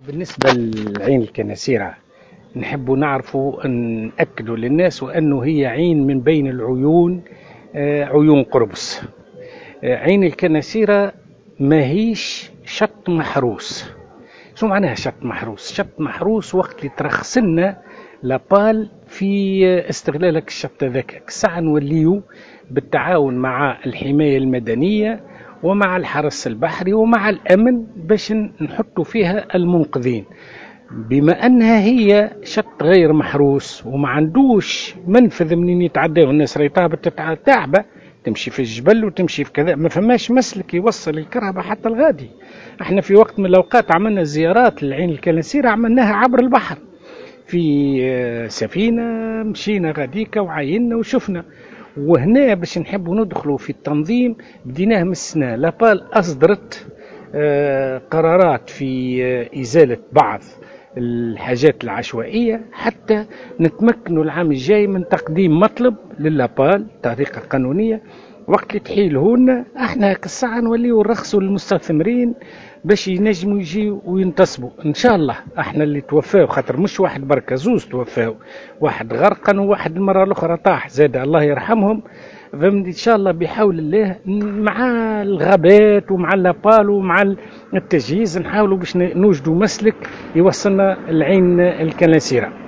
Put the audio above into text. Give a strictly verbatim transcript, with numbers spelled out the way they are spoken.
بالنسبة لعين الكناسيرة نحب نعرفوا نأكدوا للناس وأنه هي عين من بين العيون، آه، عيون قربص. آه، عين الكناسيرة ما هيش شط محروس. شو معناها شط محروس؟ شط محروس وقت اللي ترخصنا لابال في استغلالك الشط ذاك ساعة نوليو بالتعاون مع الحماية المدنية ومع الحرس البحري ومع الأمن باش نحطوا فيها المنقذين، بما أنها هي شط غير محروس وما عندوش منفذ منين يتعداه الناس. راهي تعبة تعبة تمشي في الجبل وتمشي في كذا، ما فماش مسلك يوصل الكرهبة حتى الغادي. احنا في وقت من الأوقات عملنا زيارات للعين الكناسيرة عملناها عبر البحر في سفينة، مشينا غاديكا وعينا وشفنا. وهنا باش نحبوا ندخلوا في التنظيم بديناه من السنة. لابال أصدرت آه، قرارات في آه، إزالة بعض الحاجات العشوائية حتى نتمكنوا العام الجاي من تقديم مطلب للابال طريقة قانونية. وقت اللي تحيله لنا احنا كالساعة نوليو نرخصوا للمستثمرين باش ينجموا يجيوا وينتصبوا ان شاء الله. احنا اللي توفاو خاطر مش واحد بركة، زوز توفاو، واحد غرقا وواحد المرة الاخرى طاح زاد الله يرحمهم. فهمت ان شاء الله بحول الله مع الغابات ومع اللابال ومع التجهيز نحاولوا باش نوجدوا مسلك يوصلنا العين الكناسيرة.